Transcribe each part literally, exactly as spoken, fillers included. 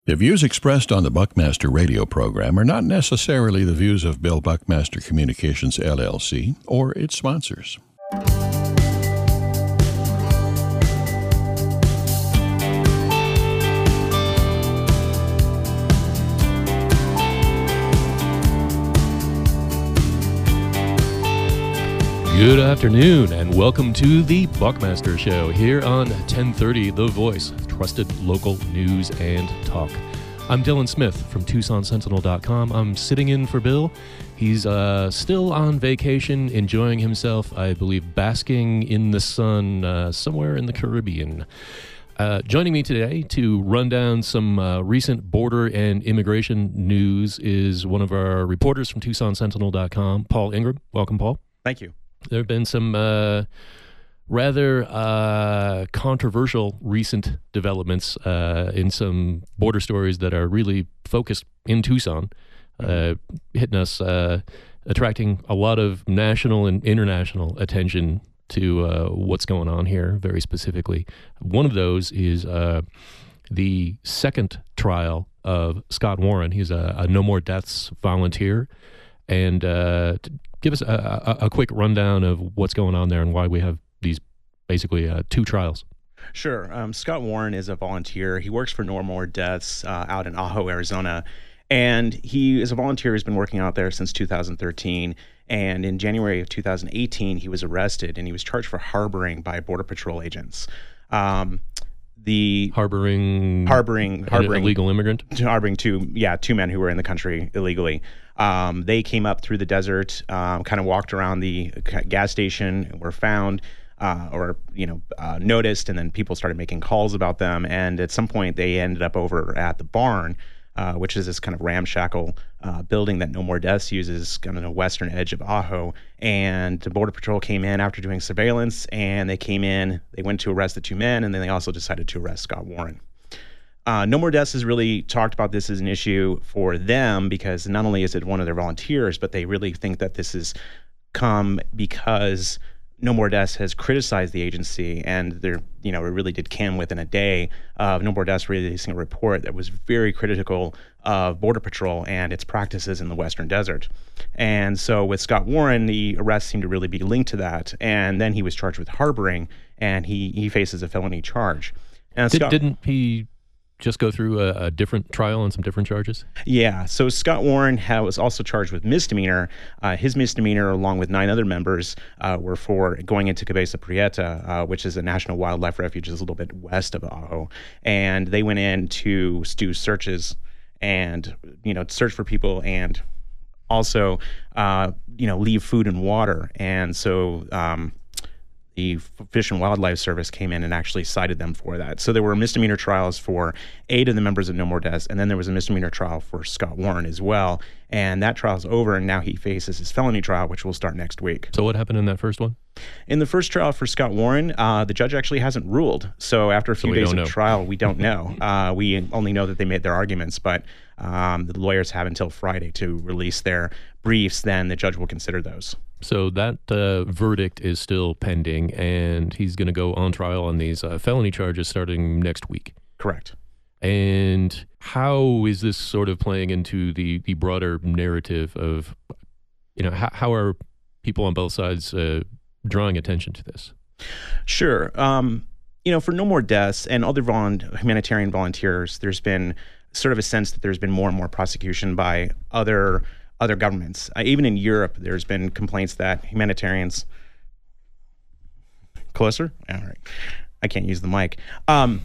The views expressed on the Buckmaster radio program are not necessarily the views of Bill Buckmaster Communications, L L C, or its sponsors. Good afternoon, and welcome to the Buckmaster Show here on ten thirty The Voice, trusted local news and talk. I'm Dylan Smith from Tucson Sentinel dot com. I'm sitting in for Bill. He's uh, still on vacation, enjoying himself, I believe, basking in the sun uh, somewhere in the Caribbean. Uh, joining me today to run down some uh, recent border and immigration news is one of our reporters from Tucson Sentinel dot com, Paul Ingram. Welcome, Paul. Thank you. There have been some uh, rather uh, controversial recent developments uh, in some border stories that are really focused in Tucson, uh, hitting us, uh, attracting a lot of national and international attention to uh, what's going on here, very specifically. One of those is uh, the second trial of Scott Warren. He's a, a No More Deaths volunteer. And uh, to give us a, a, a quick rundown of what's going on there and why we have these basically uh, two trials. Sure. Um, Scott Warren is a volunteer. He works for No More Deaths uh, out in Ajo, Arizona. And he is a volunteer who's been working out there since two thousand thirteen. And in January of two thousand eighteen, he was arrested and he was charged for harboring by Border Patrol agents. Um, the harboring harboring harboring illegal immigrant harboring two yeah two men who were in the country illegally. Um, they came up through the desert, um, kind of walked around the gas station, and were found uh, or you know uh, noticed, and then people started making calls about them. And at some point, they ended up over at the barn, uh, which is this kind of ramshackle uh, building that No More Deaths uses, kind of the western edge of Ajo. And the Border Patrol came in after doing surveillance, and they came in. They went to arrest the two men, and then they also decided to arrest Scott Warren. Uh, No More Deaths has really talked about this as an issue for them because not only is it one of their volunteers, but they really think that this has come because No More Deaths has criticized the agency, and they're, you know, it really did come within a day of No More Deaths releasing a report that was very critical of Border Patrol and its practices in the Western Desert. And so with Scott Warren, the arrest seemed to really be linked to that. And then he was charged with harboring, and he, he faces a felony charge. And Did, Scott, didn't he just go through a, a different trial on some different charges? Yeah. So Scott Warren ha- was also charged with misdemeanor. Uh, his misdemeanor, along with nine other members, uh, were for going into Cabeza Prieta, uh, which is a national wildlife refuge just a little bit west of Ajo. And they went in to do searches and, you know, search for people and also, uh, you know, leave food and water. And so um, the Fish and Wildlife Service came in and actually cited them for that. So there were misdemeanor trials for eight of the members of No More Deaths, and then there was a misdemeanor trial for Scott Warren as well. And that trial's over, and now he faces his felony trial, which will start next week. So what happened in that first one? In the first trial for Scott Warren, uh, the judge actually hasn't ruled. So after a few so days of know. trial, we don't know. uh, we only know that they made their arguments, but um, the lawyers have until Friday to release their briefs. Then the judge will consider those. So that uh, verdict is still pending, and he's going to go on trial on these uh, felony charges starting next week. Correct. And how is this sort of playing into the, the broader narrative of, you know, how, how are people on both sides uh, drawing attention to this? Sure. Um, you know, for No More Deaths and other volu- humanitarian volunteers, there's been sort of a sense that there's been more and more prosecution by other other governments. Uh, even in Europe, there's been complaints that humanitarians... Closer? All right. I can't use the mic. Um,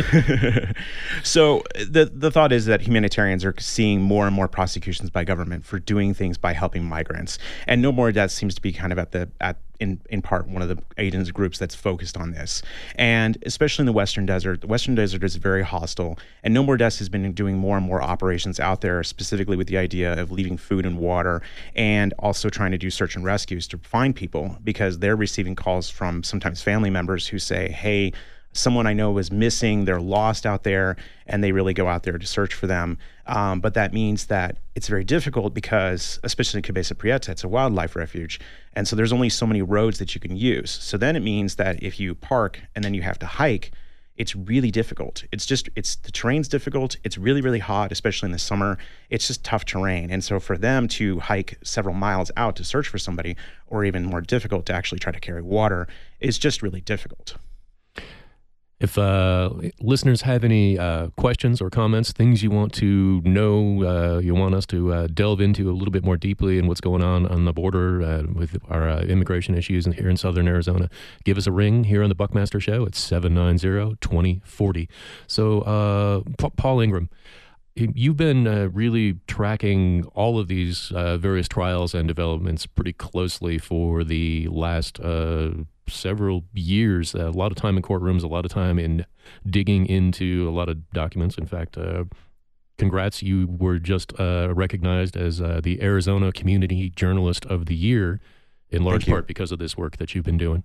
so the the thought is that humanitarians are seeing more and more prosecutions by government for doing things by helping migrants. And No More Deaths seems to be kind of at the at in in part one of the agents groups that's focused on this. And especially in the Western Desert, the Western Desert is very hostile. And No More Deaths has been doing more and more operations out there, specifically with the idea of leaving food and water, and also trying to do search and rescues to find people, because they're receiving calls from sometimes family members who say, hey, someone I know is missing, they're lost out there, and they really go out there to search for them. Um, but that means that it's very difficult because, especially in Cabeza Prieta, it's a wildlife refuge. And so there's only so many roads that you can use. So then it means that if you park and then you have to hike, it's really difficult. It's just, it's the terrain's difficult. It's really, really hot, especially in the summer. It's just tough terrain. And so for them to hike several miles out to search for somebody, or even more difficult to actually try to carry water, is just really difficult. If uh, listeners have any uh, questions or comments, things you want to know, uh, you want us to uh, delve into a little bit more deeply in what's going on on the border uh, with our uh, immigration issues in, here in southern Arizona, give us a ring here on the Buckmaster Show at seven nine zero, two zero four zero. So, uh, P- Paul Ingram, you've been uh, really tracking all of these uh, various trials and developments pretty closely for the last uh several years, a lot of time in courtrooms, a lot of time in digging into a lot of documents. In fact, uh, congrats, you were just uh, recognized as uh, the Arizona Community Journalist of the Year, in large part because of this work that you've been doing.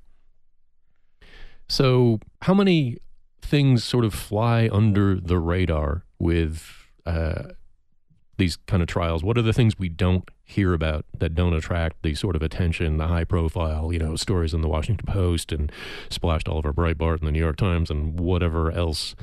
So how many things sort of fly under the radar with uh, these kind of trials? What are the things we don't hear about that don't attract the sort of attention, the high profile, you know, stories in the Washington Post and splashed all over Breitbart and the New York Times and whatever else?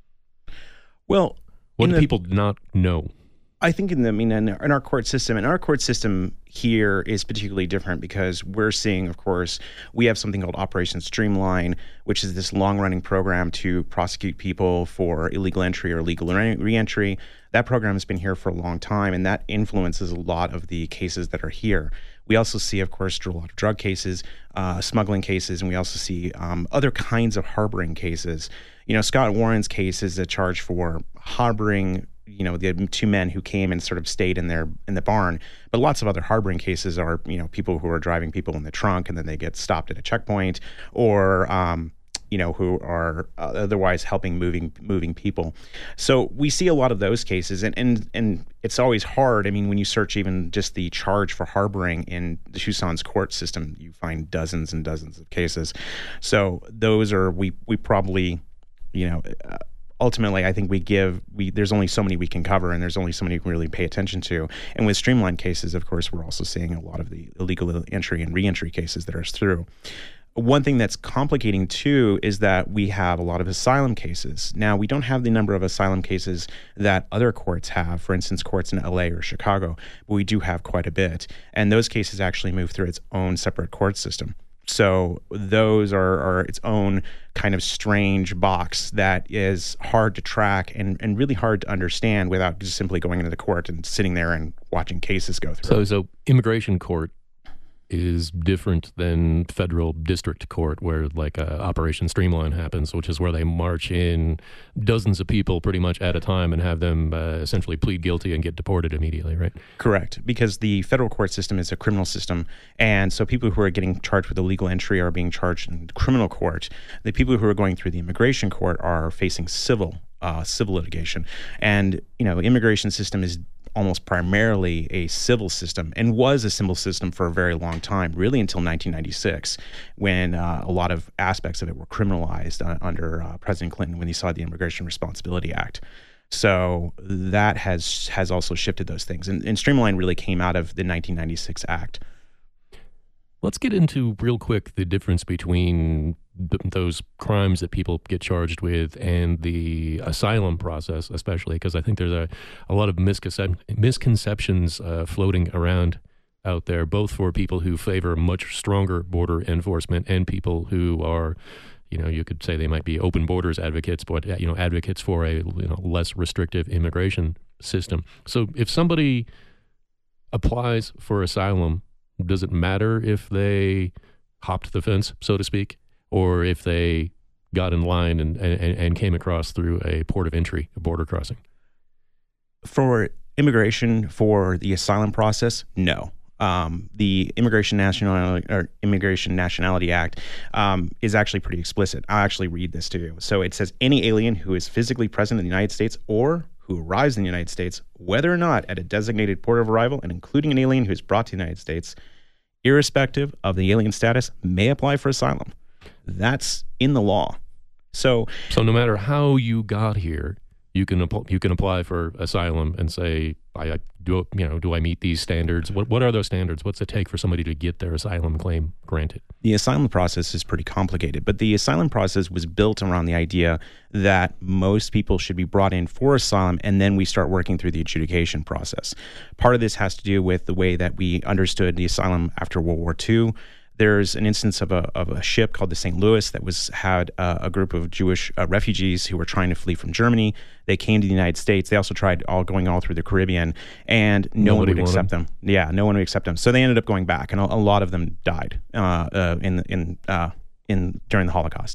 Well, what do the, people not know? I think in the, I mean, in, in our court system, and our court system here is particularly different because we're seeing, of course, we have something called Operation Streamline, which is this long-running program to prosecute people for illegal entry or illegal re- reentry. That program has been here for a long time, and that influences a lot of the cases that are here. We also see, of course, a lot of drug cases, uh, smuggling cases, and we also see um, other kinds of harboring cases. You know, Scott Warren's case is a charge for harboring, you know, the two men who came and sort of stayed in their in the barn. But lots of other harboring cases are, you know, people who are driving people in the trunk and then they get stopped at a checkpoint, or um, you know, who are uh, otherwise helping moving moving people. So we see a lot of those cases, and and and it's always hard. I mean, when you search even just the charge for harboring in the Tucson's court system, you find dozens and dozens of cases. So those are we we probably, you know. Uh, Ultimately, I think we give, we there's only so many we can cover, and there's only so many we can really pay attention to. And with streamlined cases, of course, we're also seeing a lot of the illegal entry and reentry cases that are through. One thing that's complicating, too, is that we have a lot of asylum cases. Now, we don't have the number of asylum cases that other courts have, for instance, courts in L A or Chicago, but we do have quite a bit. And those cases actually move through its own separate court system. So those are, are its own kind of strange box that is hard to track and, and really hard to understand without just simply going into the court and sitting there and watching cases go through. So, so immigration court is different than federal district court, where like uh, Operation Streamline happens, which is where they march in dozens of people pretty much at a time and have them uh, essentially plead guilty and get deported immediately, right? Correct, because the federal court system is a criminal system, and so people who are getting charged with illegal entry are being charged in criminal court. The people who are going through the immigration court are facing civil uh, civil litigation, and you know, immigration system is almost primarily a civil system, and was a civil system for a very long time, really until nineteen ninety-six, when uh, a lot of aspects of it were criminalized uh, under uh, President Clinton when he saw the Immigration Responsibility Act. So that has has also shifted those things, and, and Streamline really came out of the nineteen ninety-six Act. Let's get into real quick the difference between th- those crimes that people get charged with and the asylum process, especially because I think there's a, a lot of misconcep- misconceptions uh, floating around out there, both for people who favor much stronger border enforcement and people who are, you know, you could say they might be open borders advocates, but, you know, advocates for a you know, less restrictive immigration system. So if somebody applies for asylum, does it matter if they hopped the fence, so to speak, or if they got in line and, and, and came across through a port of entry, a border crossing? For immigration, for the asylum process, no. Um, the Immigration Nationality or Immigration Nationality Act um, is actually pretty explicit. I'll actually read this to you. So it says, any alien who is physically present in the United States or who arrives in the United States, whether or not at a designated port of arrival, and including an alien who is brought to the United States, irrespective of the alien status, may apply for asylum. That's in the law. So, so no matter how you got here, you can app- you can apply for asylum and say, I, I do you know do I meet these standards? What what are those standards? What's it take for somebody to get their asylum claim granted? The asylum process is pretty complicated, but the asylum process was built around the idea that most people should be brought in for asylum, and then we start working through the adjudication process. Part of this has to do with the way that we understood the asylum after World War Two. There's an instance of a, of a ship called the Saint Louis that was had uh, a group of Jewish uh, refugees who were trying to flee from Germany. They came to the United States. They also tried all going all through the Caribbean, and no Nobody one would accept them. them. Yeah, no one would accept them. So they ended up going back, and a, a lot of them died uh, uh, in in uh, in during the Holocaust.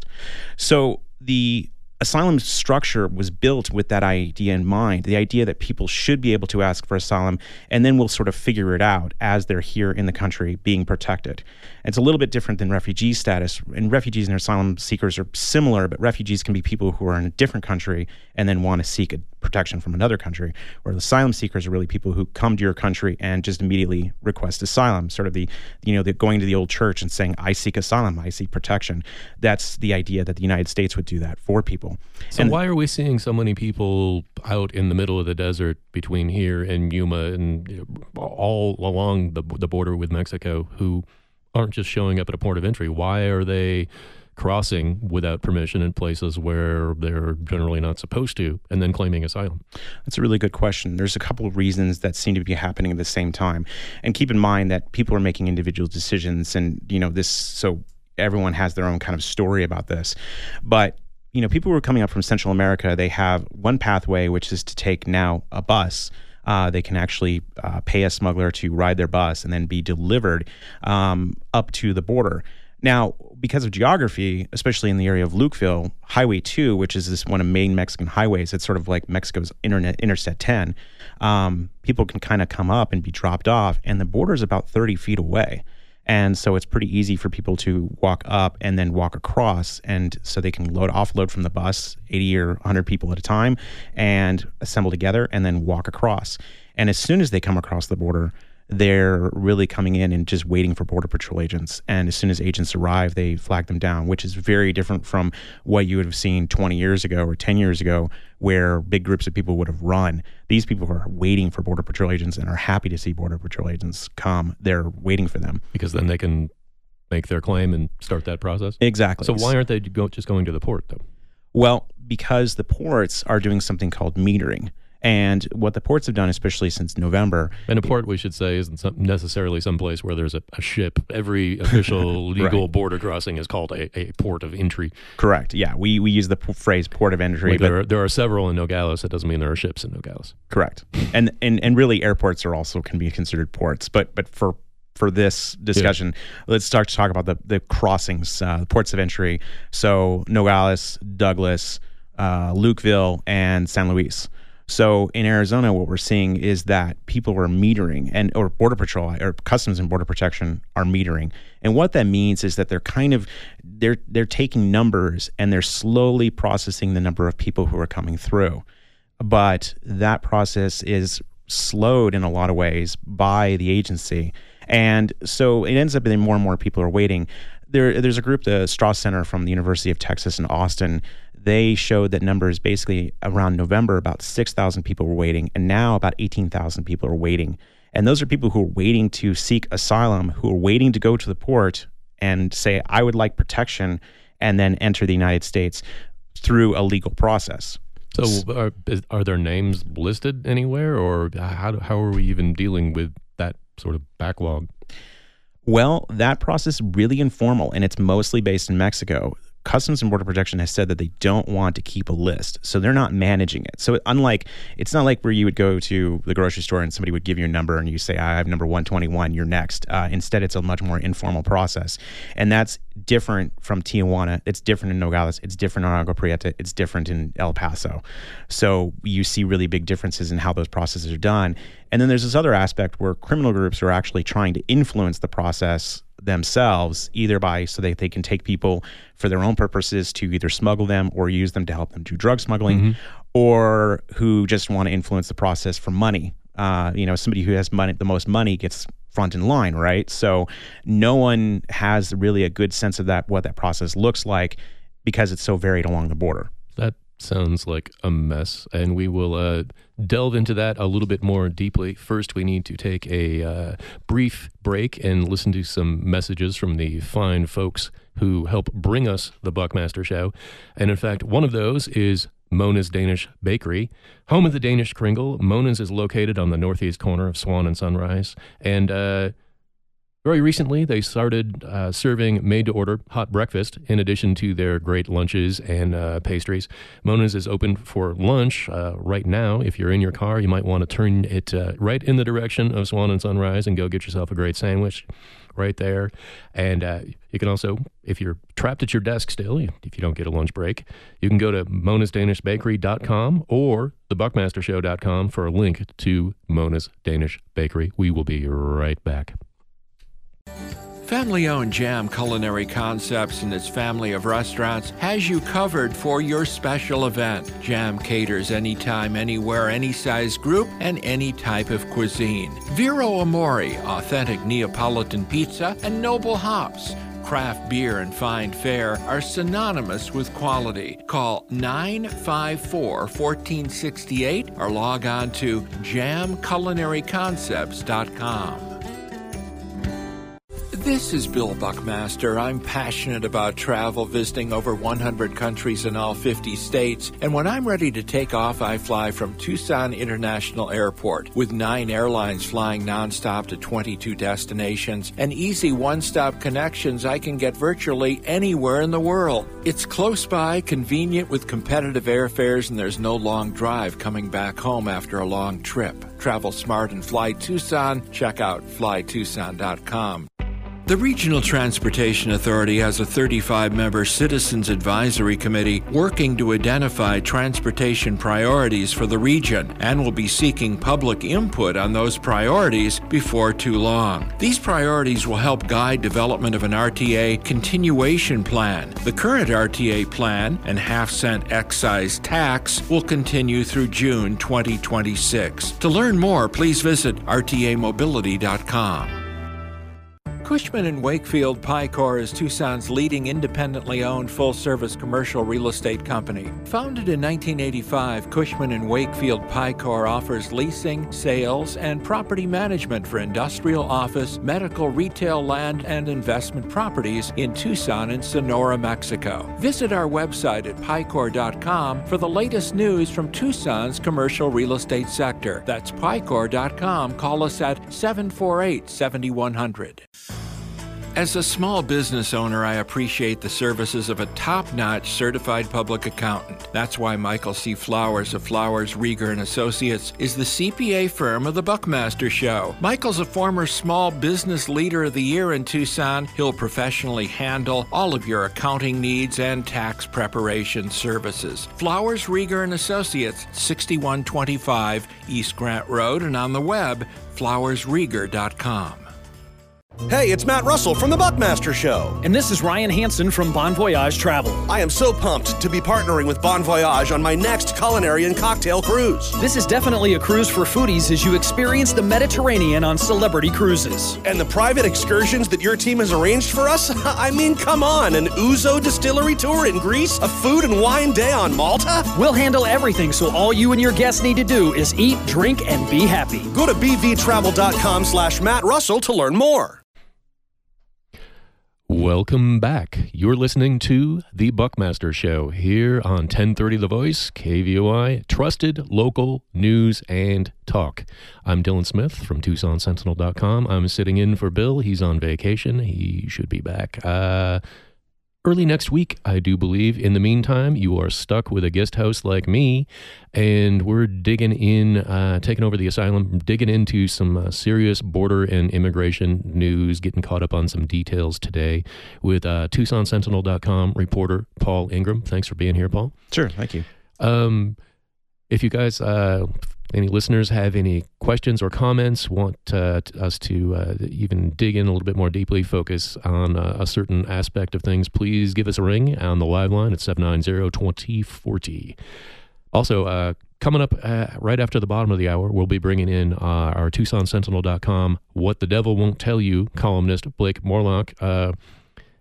So the asylum structure was built with that idea in mind, the idea that people should be able to ask for asylum, and then we'll sort of figure it out as they're here in the country being protected. And it's a little bit different than refugee status. And refugees and asylum seekers are similar, but refugees can be people who are in a different country and then want to seek a protection from another country, whereas asylum seekers are really people who come to your country and just immediately request asylum, sort of the, you know, the going to the old church and saying, I seek asylum, I seek protection. That's the idea that the United States would do that for people. So and why are we seeing so many people out in the middle of the desert between here and Yuma and you know, all along the the border with Mexico who aren't just showing up at a port of entry? Why are they crossing without permission in places where they're generally not supposed to and then claiming asylum? That's a really good question. There's a couple of reasons that seem to be happening at the same time. And keep in mind that people are making individual decisions, and, you know, this, so everyone has their own kind of story about this. But, you know, people who are coming up from Central America, they have one pathway, which is to take now a bus. Uh, they can actually uh, pay a smuggler to ride their bus and then be delivered um, up to the border. Now, because of geography, especially in the area of Lukeville, Highway two, which is this one of main Mexican highways, it's sort of like Mexico's internet, Interstate ten, um, people can kind of come up and be dropped off, and the border is about thirty feet away. And so it's pretty easy for people to walk up and then walk across, and so they can load offload from the bus, eighty or one hundred people at a time, and assemble together and then walk across. And as soon as they come across the border, they're really coming in and just waiting for Border Patrol agents. And as soon as agents arrive, they flag them down, which is very different from what you would have seen twenty years ago or ten years ago, where big groups of people would have run. These people are waiting for Border Patrol agents and are happy to see Border Patrol agents come. They're waiting for them. Because then they can make their claim and start that process? Exactly. So why aren't they go, just going to the port, though? Well, because the ports are doing something called metering. And what the ports have done, especially since November. And a port, we should say, isn't some, necessarily someplace where there's a, a ship. Every official legal right. border crossing is called a, a port of entry. Correct. Yeah, we, we use the p- phrase port of entry. Like but there, are, there are several in Nogales. That doesn't mean there are ships in Nogales. Correct. and, and and really, airports are also can be considered ports. But but for for this discussion, yeah. let's start to talk about the, the crossings, uh, the ports of entry. So Nogales, Douglas, uh, Lukeville, and San Luis. So in Arizona, what we're seeing is that people are metering, and or Border Patrol or Customs and Border Protection are metering. And what that means is that they're kind of they're they're taking numbers and they're slowly processing the number of people who are coming through. But that process is slowed in a lot of ways by the agency. And so it ends up that more and more people are waiting. There, there's a group, the Strauss Center from the University of Texas in Austin. They showed that numbers basically around November, about six thousand people were waiting, and now about eighteen thousand people are waiting. And those are people who are waiting to seek asylum, who are waiting to go to the port and say, I would like protection, and then enter the United States through a legal process. So are, are their names listed anywhere, or how, how are we even dealing with that sort of backlog? Well, that process is really informal, and it's mostly based in Mexico. Customs and Border Protection has said that they don't want to keep a list, so they're not managing it. So unlike, it's not like where you would go to the grocery store and somebody would give you a number and you say, I have number one twenty-one, you're next. Uh, instead, it's a much more informal process. And that's different from Tijuana. It's different in Nogales. It's different in Agua Prieta. It's different in El Paso. So you see really big differences in how those processes are done. And then there's this other aspect where criminal groups are actually trying to influence the process themselves, either by so that they can take people for their own purposes to either smuggle them or use them to help them do drug smuggling, mm-hmm. or who just want to influence the process for money. Uh, you know, somebody who has money, the most money gets front in line, right? So no one has really a good sense of that, what that process looks like, because it's so varied along the border. That sounds like a mess, and we will uh, delve into that a little bit more deeply. First, we need to take a uh, brief break and listen to some messages from the fine folks who help bring us the Buckmaster Show. And in fact, one of those is Mona's Danish Bakery, home of the Danish Kringle. Mona's is located on the northeast corner of Swan and Sunrise, and uh, very recently, they started uh, serving made-to-order hot breakfast in addition to their great lunches and uh, pastries. Mona's is open for lunch uh, right now. If you're in your car, you might want to turn it uh, right in the direction of Swan and Sunrise and go get yourself a great sandwich right there. And uh, you can also, if you're trapped at your desk still, if you don't get a lunch break, you can go to monas danish bakery dot com or the buckmaster show dot com for a link to Mona's Danish Bakery. We will be right back. Family-owned Jam Culinary Concepts and its family of restaurants has you covered for your special event. Jam caters anytime, anywhere, any size group, and any type of cuisine. Vero Amore, authentic Neapolitan pizza, and Noble Hops. Craft beer and fine fare are synonymous with quality. Call nine five four, one four six eight or log on to jam culinary concepts dot com. This is Bill Buckmaster. I'm passionate about travel, visiting over one hundred countries in all fifty states. And when I'm ready to take off, I fly from Tucson International Airport. With nine airlines flying nonstop to twenty-two destinations and easy one-stop connections, I can get virtually anywhere in the world. It's close by, convenient with competitive airfares, and there's no long drive coming back home after a long trip. Travel smart and fly Tucson. Check out fly tucson dot com. The Regional Transportation Authority has a thirty-five member Citizens Advisory Committee working to identify transportation priorities for the region and will be seeking public input on those priorities before too long. These priorities will help guide development of an R T A continuation plan. The current R T A plan and half-cent excise tax will continue through June twenty twenty-six. To learn more, please visit r t a mobility dot com. Cushman and Wakefield Picor is Tucson's leading independently owned full-service commercial real estate company. Founded in nineteen eighty-five, Cushman and Wakefield Picor offers leasing, sales, and property management for industrial, office, medical, retail, land, and investment properties in Tucson and Sonora, Mexico. Visit our website at picor dot com for the latest news from Tucson's commercial real estate sector. That's picor dot com. Call us at seven four eight, seven one zero zero. As a small business owner, I appreciate the services of a top-notch certified public accountant. That's why Michael C. Flowers of Flowers, Rieger and Associates is the C P A firm of the Buckmaster Show. Michael's a former Small Business Leader of the Year in Tucson. He'll professionally handle all of your accounting needs and tax preparation services. Flowers, Rieger and Associates, sixty-one twenty-five East Grant Road, and on the web, flowers rieger dot com. Hey, it's Matt Russell from the Buckmaster Show. And this is Ryan Hansen from Bon Voyage Travel. I am so pumped to be partnering with Bon Voyage on my next culinary and cocktail cruise. This is definitely a cruise for foodies as you experience the Mediterranean on Celebrity Cruises. And the private excursions that your team has arranged for us? I mean, come on, an Ouzo distillery tour in Greece? A food and wine day on Malta? We'll handle everything, so all you and your guests need to do is eat, drink, and be happy. Go to b v travel dot com slash Matt Russell to learn more. Welcome back. You're listening to The Buckmaster Show here on ten thirty The Voice, K V O I, trusted local news and talk. I'm Dylan Smith from Tucson Sentinel dot com. I'm sitting in for Bill. He's on vacation. He should be back uh, early next week, I do believe. In the meantime, you are stuck with a guest host like me, and we're digging in, uh, taking over the asylum, digging into some uh, serious border and immigration news, getting caught up on some details today with uh, Tucson Sentinel dot com reporter Paul Ingram. Thanks for being here, Paul. Sure, thank you. Um, if you guys, uh, any listeners have any questions or comments, want uh, us to uh, even dig in a little bit more deeply, focus on uh, a certain aspect of things, please give us a ring on the live line at seven nine zero, two zero four zero. Also, uh, coming up uh, right after the bottom of the hour, we'll be bringing in uh, our Tucson Sentinel dot com What the Devil Won't Tell You columnist, Blake Morlock. Uh,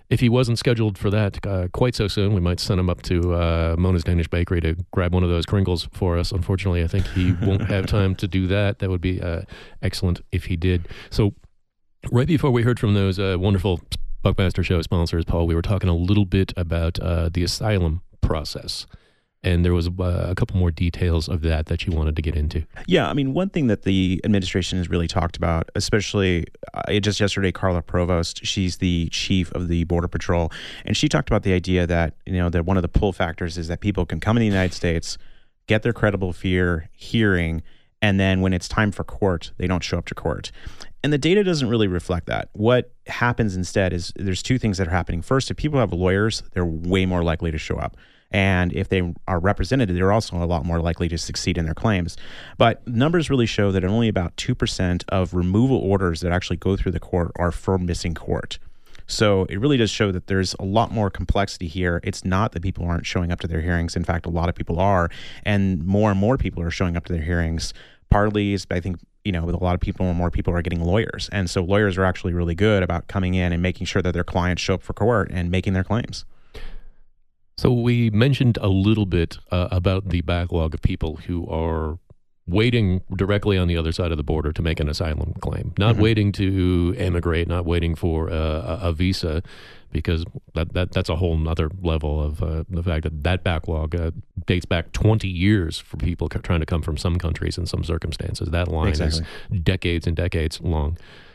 if he wasn't scheduled for that uh, quite so soon, we might send him up to uh, Mona's Danish Bakery to grab one of those Kringles for us. Unfortunately, I think he won't have time to do that. That would be uh, excellent if he did. So right before we heard from those uh, wonderful Buckmaster Show sponsors, Paul, we were talking a little bit about uh, the asylum process. And there was uh, a couple more details of that that you wanted to get into. Yeah, I mean, one thing that the administration has really talked about, especially uh, just yesterday, Carla Provost, she's the chief of the Border Patrol, and she talked about the idea that, you know, that one of the pull factors is that people can come in the United States, get their credible fear hearing, and then when it's time for court, they don't show up to court. And the data doesn't really reflect that. What happens instead is there's two things that are happening. First, if people have lawyers, they're way more likely to show up. And if they are represented, they're also a lot more likely to succeed in their claims. But numbers really show that only about two percent of removal orders that actually go through the court are for missing court. So it really does show that there's a lot more complexity here. It's not that people aren't showing up to their hearings. In fact, a lot of people are. And more and more people are showing up to their hearings. Partly is, I think, you know, with a lot of people, more people are getting lawyers. And so lawyers are actually really good about coming in and making sure that their clients show up for court and making their claims. So we mentioned a little bit uh, about the backlog of people who are waiting directly on the other side of the border to make an asylum claim, not mm-hmm. waiting to emigrate, not waiting for uh, a, a visa, because that, that that's a whole nother level of uh, the fact that that backlog uh, dates back twenty years for people c- trying to come from some countries in some circumstances. That line exactly. is decades and decades long.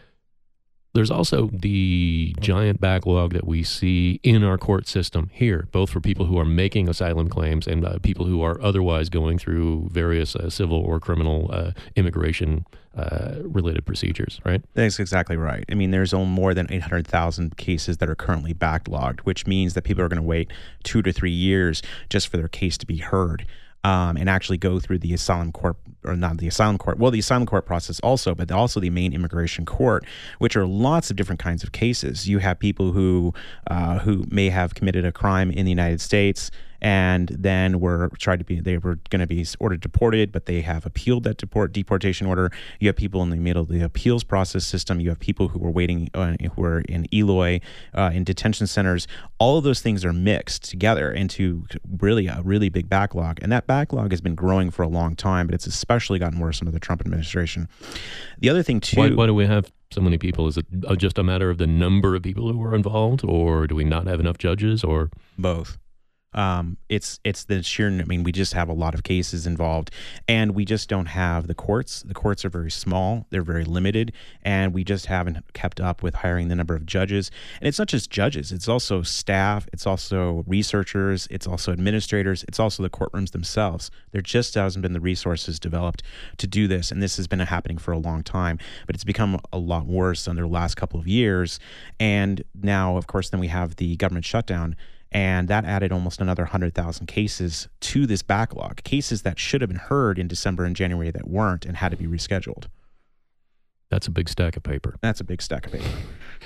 There's also the giant backlog that we see in our court system here, both for people who are making asylum claims and uh, people who are otherwise going through various uh, civil or criminal uh, immigration uh, related procedures, right? That's exactly right. I mean, there's only more than eight hundred thousand cases that are currently backlogged, which means that people are going to wait two to three years just for their case to be heard. Um, and actually go through the asylum court, or not the asylum court, well, the asylum court process also, but also the main immigration court, which are lots of different kinds of cases. You have people who uh, who may have committed a crime in the United States and then were tried to be, they were going to be ordered deported, but they have appealed that deport deportation order. You have people in the middle of the appeals process system. You have people who are waiting, uh, who are in Eloy, uh, in detention centers. All of those things are mixed together into really a really big backlog. And that backlog has been growing for a long time, but it's especially gotten worse under the Trump administration. The other thing too. Why, why do we have so many people? Is it just a matter of the number of people who are involved, or do we not have enough judges, or both? Um, it's it's the sheer, I mean, we just have a lot of cases involved, and we just don't have the courts. The courts are very small, they're very limited, and we just haven't kept up with hiring the number of judges. And it's not just judges, it's also staff, it's also researchers, it's also administrators, it's also the courtrooms themselves. There just hasn't been the resources developed to do this, and this has been happening for a long time, but it's become a lot worse under the last couple of years. And now, of course, then we have the government shutdown, and that added almost another one hundred thousand cases to this backlog, cases that should have been heard in December and January that weren't and had to be rescheduled. That's a big stack of paper. That's a big stack of paper.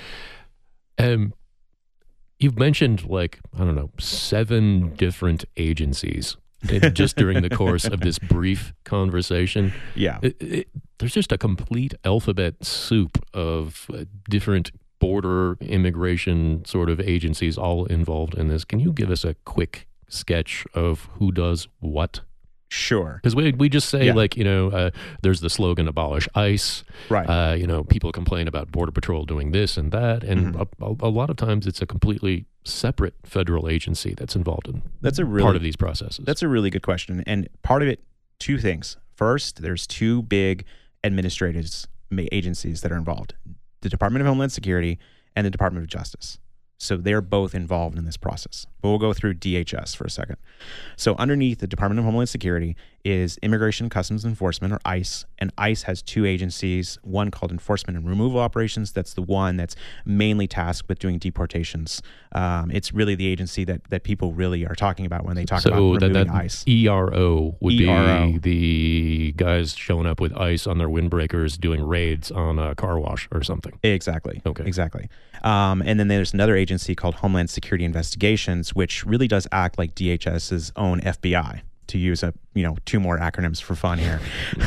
Um, you've mentioned, like, I don't know, seven different agencies just during the course of this brief conversation. Yeah. It, it, there's just a complete alphabet soup of uh, different border immigration sort of agencies all involved in this. Can you give us a quick sketch of who does what? Sure. Because we we just say, yeah. like, you know, uh, there's the slogan abolish ICE. Right. Uh, you know, people complain about Border Patrol doing this and that. And mm-hmm. a, a lot of times it's a completely separate federal agency that's involved in that's a really, part of these processes. That's a really good question. And part of it, two things. First, there's two big administrative agencies that are involved. The Department of Homeland Security and the Department of Justice. So they're both involved in this process. But we'll go through D H S for a second. So underneath the Department of Homeland Security is Immigration and Customs Enforcement, or ICE. And ICE has two agencies, one called Enforcement and Removal Operations. That's the one that's mainly tasked with doing deportations. Um, it's really the agency that, that people really are talking about when they talk so about removing that, that ICE. E R O would E R O. be the guys showing up with ICE on their windbreakers doing raids on a car wash or something. Exactly. Okay. Exactly. Um, and then there's another agency called Homeland Security Investigations, which really does act like D H S's own F B I. to use a you know two more acronyms for fun here.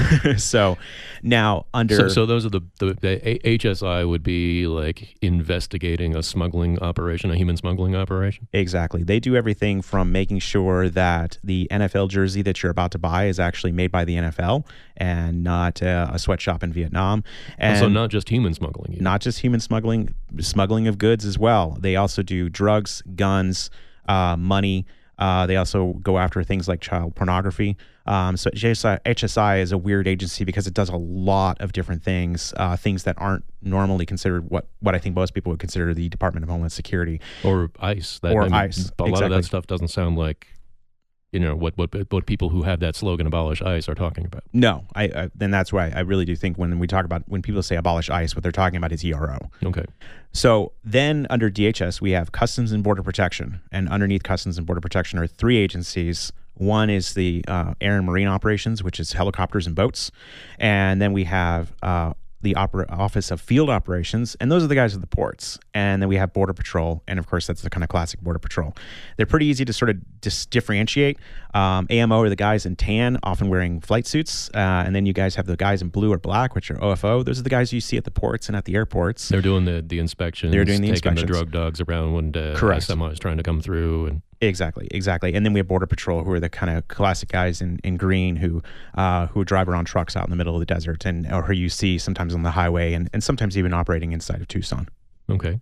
So now under so, so those are the, the the H S I would be like investigating a smuggling operation, a human smuggling operation. Exactly. They do everything from making sure that the N F L jersey that you're about to buy is actually made by the N F L and not uh, a sweatshop in Vietnam. And so not just human smuggling. Either. Not just human smuggling, smuggling of goods as well. They also do drugs, guns, uh, money. Uh, they also go after things like child pornography. Um, so H S I is a weird agency because it does a lot of different things, uh, things that aren't normally considered what, what I think most people would consider the Department of Homeland Security. Or ICE. That, or I mean, ICE. A exactly. lot of that stuff doesn't sound like, you know, what, what, what people who have that slogan, abolish ICE, are talking about. No, I, I then that's why I really do think when we talk about, when people say abolish ICE, what they're talking about is E R O. Okay. So then under D H S, we have Customs and Border Protection. And underneath Customs and Border Protection are three agencies. One is the uh, Air and Marine Operations, which is helicopters and boats. And then we have uh, the Opera- Office of Field Operations, and those are the guys at the ports. And then we have Border Patrol, and of course, that's the kind of classic Border Patrol. They're pretty easy to sort of dis- differentiate. Um, A M O are the guys in tan, often wearing flight suits, uh, and then you guys have the guys in blue or black, which are O F O. Those are the guys you see at the ports and at the airports. They're doing the, the inspections. They're doing the taking inspections. the drug dogs around when uh, Correct. semi is trying to come through. And Exactly, exactly. And then we have Border Patrol, who are the kind of classic guys in, in green who uh, who drive around trucks out in the middle of the desert, and or who you see sometimes on the highway, and, and sometimes even operating inside of Tucson. Okay.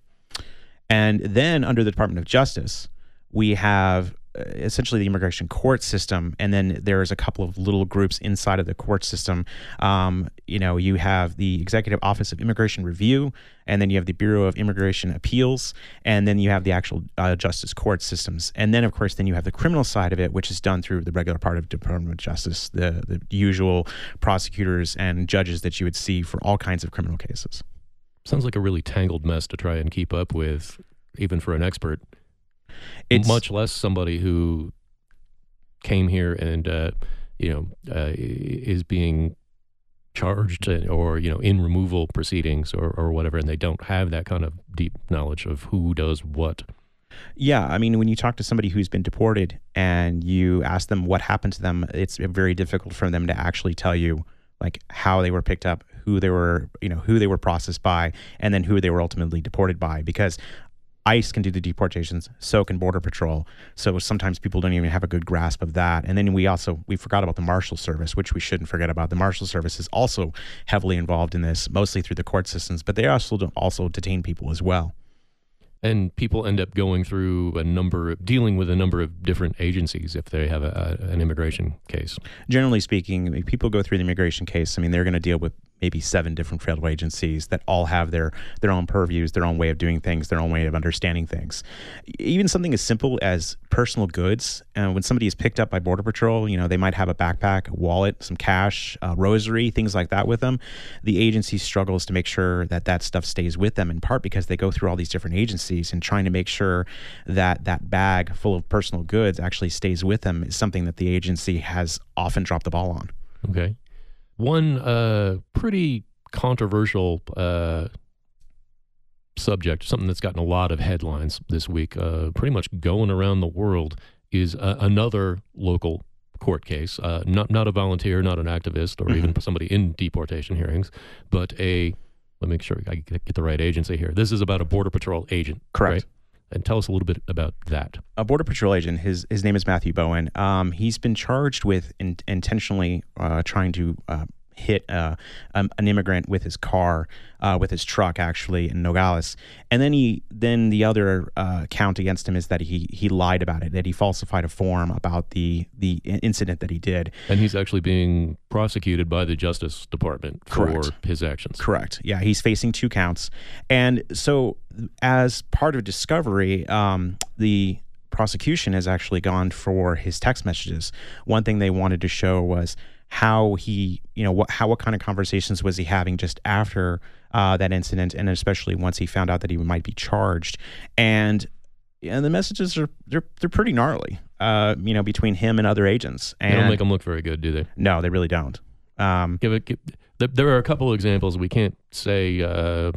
And then under the Department of Justice, we have uh, essentially the immigration court system, and then there's a couple of little groups inside of the court system. Um, you know, you have the Executive Office of Immigration Review, and then you have the Bureau of Immigration Appeals, and then you have the actual uh, justice court systems. And then, of course, then you have the criminal side of it, which is done through the regular part of Department of Justice, the, the usual prosecutors and judges that you would see for all kinds of criminal cases. Sounds like a really tangled mess to try and keep up with, even for an expert. It's much less somebody who came here and, uh, you know, uh, is being charged or, you know, in removal proceedings or, or whatever, and they don't have that kind of deep knowledge of who does what. Yeah, I mean, when you talk to somebody who's been deported and you ask them what happened to them, it's very difficult for them to actually tell you like how they were picked up, who they were, you know, who they were processed by, and then who they were ultimately deported by, because ICE can do the deportations, so can Border Patrol. So sometimes people don't even have a good grasp of that. And then we also, we forgot about the Marshal Service, which we shouldn't forget about. The Marshal Service is also heavily involved in this, mostly through the court systems, but they also also detain people as well. And people end up going through a number, of, dealing with a number of different agencies if they have a, a, an immigration case. Generally speaking, I mean, people go through the immigration case. I mean, they're going to deal with maybe seven different federal agencies that all have their their own purviews, their own way of doing things, their own way of understanding things. Even something as simple as personal goods. Uh, when somebody is picked up by Border Patrol, you know, they might have a backpack, a wallet, some cash, a rosary, things like that with them. The agency struggles to make sure that that stuff stays with them, in part because they go through all these different agencies, and trying to make sure that that bag full of personal goods actually stays with them is something that the agency has often dropped the ball on. Okay. One uh, pretty controversial uh, subject, something that's gotten a lot of headlines this week, uh, pretty much going around the world, is uh, another local court case. Uh, not not a volunteer, not an activist, or mm-hmm. even somebody in deportation hearings, but a, let me make sure I get the right agency here. This is about a Border Patrol agent. Correct. Right? And tell us a little bit about that. A Border Patrol agent, his his name is Matthew Bowen. Um, he's been charged with in, intentionally uh, trying to uh, hit uh, um, an immigrant with his car, uh, with his truck, actually, in Nogales. And then he then the other uh, count against him is that he he lied about it, that he falsified a form about the the incident that he did. And he's actually being prosecuted by the Justice Department for Correct. his actions. Correct. Yeah, he's facing two counts. And so as part of discovery, um, the prosecution has actually gone for his text messages. One thing they wanted to show was how he, you know, what how what kind of conversations was he having just after uh, that incident, and especially once he found out that he might be charged. And and the messages are they're they're pretty gnarly, uh, you know, between him and other agents. And they don't make them look very good, do they? No, they really don't. Um, give it. Give, there, there are a couple of examples. We can't say uh,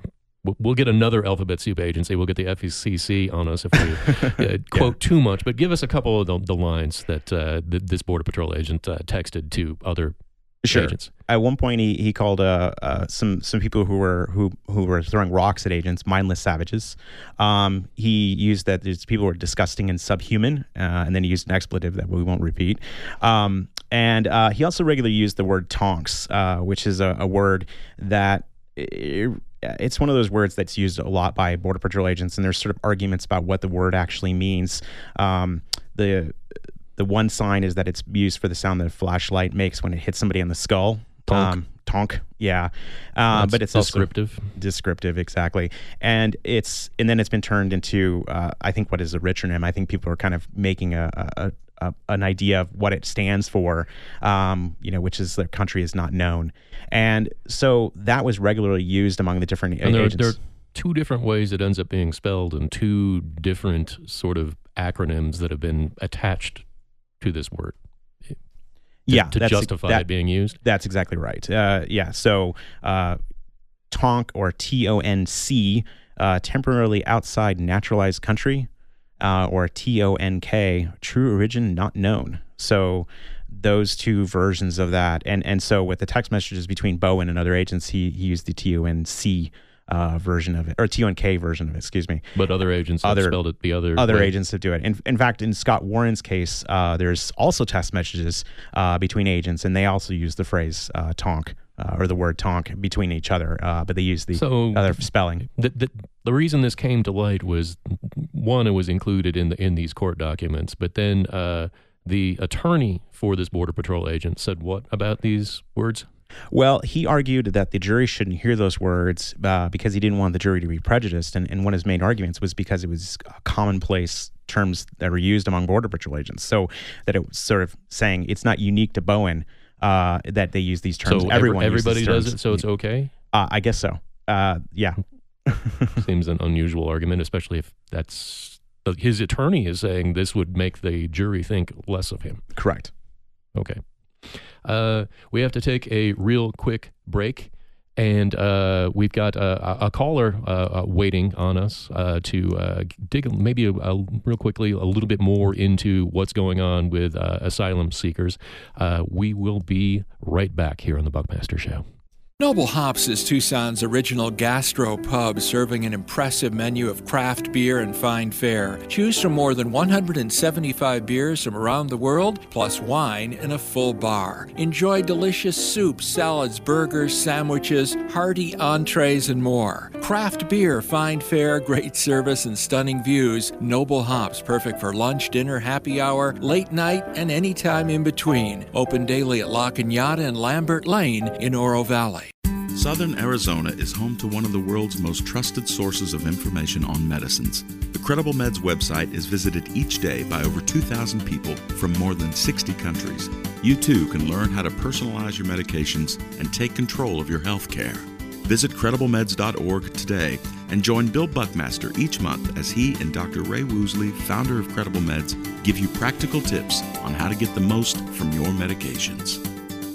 we'll, we'll get another alphabet soup agency. We'll get the F C C on us if we uh, quote yeah. too much. But give us a couple of the, the lines that uh, th- this Border Patrol agent uh, texted to other sure. agents. At one point, he he called uh, uh, some some people who were who who were throwing rocks at agents mindless savages. Um, he used that these people were disgusting and subhuman, uh, and then he used an expletive that we won't repeat. Um, and uh, he also regularly used the word tonks, uh, which is a, a word that it, it's one of those words that's used a lot by Border Patrol agents, and there's sort of arguments about what the word actually means. Um, the the one sign is that it's used for the sound that a flashlight makes when it hits somebody on the skull. Tonk. Um, tonk, yeah, uh, but it's descriptive. Also descriptive, exactly. And it's and then it's been turned into uh, I think what is a richer I think people are kind of making a, a, a an idea of what it stands for, um, you know, which is the country is not known, and so that was regularly used among the different and there, agents. There are two different ways it ends up being spelled, and two different sort of acronyms that have been attached to this word. To, yeah, to that's, justify that, it being used. That's exactly right. Uh, yeah, so uh, tonk or T O N C, uh, temporarily outside naturalized country, uh, or T O N K, true origin not known. So those two versions of that, and and so with the text messages between Bowen and other agents, he, he used the T O N C uh, version of it, or T O N K version of it, excuse me. But other agents have other, spelled it the other Other way. agents that do it. In, in fact, in Scott Warren's case, uh, there's also text messages uh, between agents, and they also use the phrase uh, tonk, uh, or the word tonk between each other, uh, but they use the so other spelling. The, the, the reason this came to light was, one, it was included in the in these court documents, but then uh, the attorney for this Border Patrol agent said what about these words? Well, he argued that the jury shouldn't hear those words uh, because he didn't want the jury to be prejudiced. And, and one of his main arguments was because it was commonplace terms that were used among Border Patrol agents. So that it was sort of saying it's not unique to Bowen uh, that they use these terms. So Everyone every, everybody uses terms. does it, so it's okay? Uh, I guess so. Uh, yeah. Seems an unusual argument, especially if that's his attorney is saying this would make the jury think less of him. Correct. Okay. Uh, we have to take a real quick break, and uh, we've got a, a caller uh, uh, waiting on us uh, to uh, dig maybe a, a, real quickly a little bit more into what's going on with uh, asylum seekers. Uh, we will be right back here on the Buckmaster Show. Noble Hops is Tucson's original gastro pub, serving an impressive menu of craft beer and fine fare. Choose from more than one hundred seventy-five beers from around the world, plus wine and a full bar. Enjoy delicious soups, salads, burgers, sandwiches, hearty entrees, and more. Craft beer, fine fare, great service, and stunning views. Noble Hops, perfect for lunch, dinner, happy hour, late night, and any time in between. Open daily at La Cañada and Lambert Lane in Oro Valley. Southern Arizona is home to one of the world's most trusted sources of information on medicines. The Credible Meds website is visited each day by over two thousand people from more than sixty countries. You too can learn how to personalize your medications and take control of your health care. Visit credible meds dot org today and join Bill Buckmaster each month as he and Doctor Ray Woosley, founder of Credible Meds, give you practical tips on how to get the most from your medications.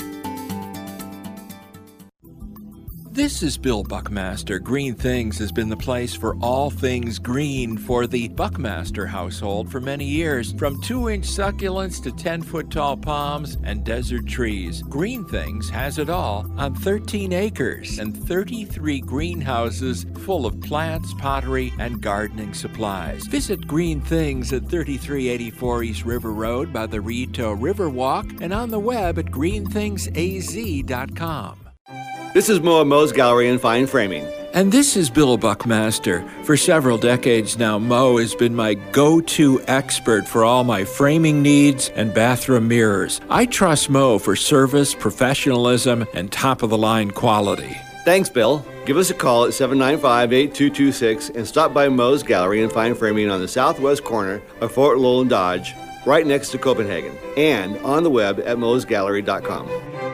This is Bill Buckmaster. Green Things has been the place for all things green for the Buckmaster household for many years. From two-inch succulents to ten-foot tall palms and desert trees, Green Things has it all on thirteen acres and thirty-three greenhouses full of plants, pottery, and gardening supplies. Visit Green Things at thirty-three eighty-four East River Road by the Rito Riverwalk and on the web at green things a z dot com. This is Mo at Mo's Gallery and Fine Framing. And this is Bill Buckmaster. For several decades now, Mo has been my go-to expert for all my framing needs and bathroom mirrors. I trust Mo for service, professionalism, and top-of-the-line quality. Thanks, Bill. Give us a call at seven nine five, eight two two six and stop by Mo's Gallery and Fine Framing on the southwest corner of Fort Lowell and Dodge, right next to Copenhagen, and on the web at mos gallery dot com.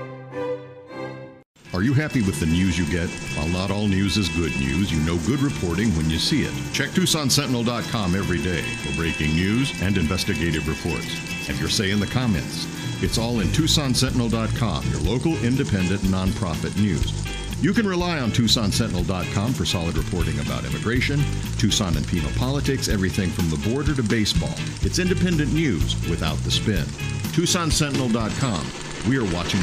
Are you happy with the news you get? While not all news is good news, you know good reporting when you see it. Check Tucson Sentinel dot com every day for breaking news and investigative reports. Have your say in the comments. It's all in Tucson Sentinel dot com, your local independent nonprofit news. You can rely on Tucson Sentinel dot com for solid reporting about immigration, Tucson and Pima politics, everything from the border to baseball. It's independent news without the spin. Tucson Sentinel dot com. We are watching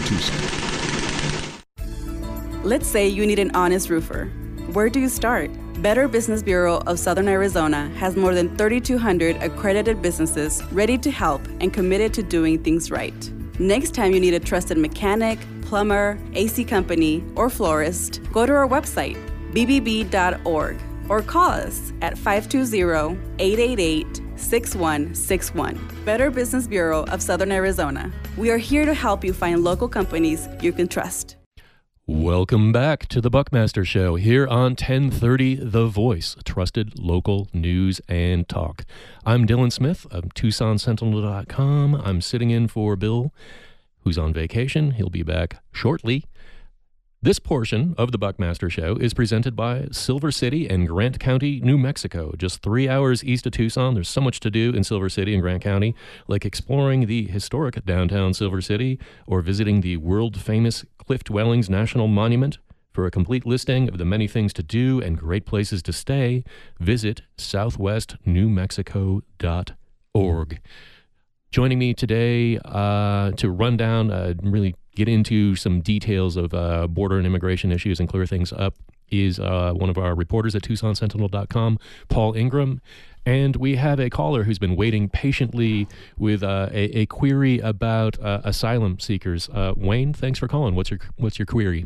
Tucson. Let's say you need an honest roofer. Where do you start? Better Business Bureau of Southern Arizona has more than thirty-two hundred accredited businesses ready to help and committed to doing things right. Next time you need a trusted mechanic, plumber, A C company, or florist, go to our website, b b b dot org, or call us at five two zero, eight eight eight, six one six one. Better Business Bureau of Southern Arizona. We are here to help you find local companies you can trust. Welcome back to the Buckmaster Show here on ten thirty The Voice, trusted local news and talk. I'm Dylan Smith of Tucson Sentinel dot com. I'm sitting in for Bill, who's on vacation. He'll be back shortly. This portion of the Buckmaster Show is presented by Silver City and Grant County, New Mexico. Just three hours east of Tucson. There's so much to do in Silver City and Grant County, like exploring the historic downtown Silver City or visiting the world-famous Cliff Dwellings National Monument. For a complete listing of the many things to do and great places to stay, visit southwest new mexico dot org. Joining me today uh, to run down, uh, really get into some details of uh, border and immigration issues and clear things up is uh, one of our reporters at Tucson Sentinel dot com, Paul Ingram. And we have a caller who's been waiting patiently with uh, a, a query about uh, asylum seekers. Uh, Wayne, thanks for calling. What's your what's your query?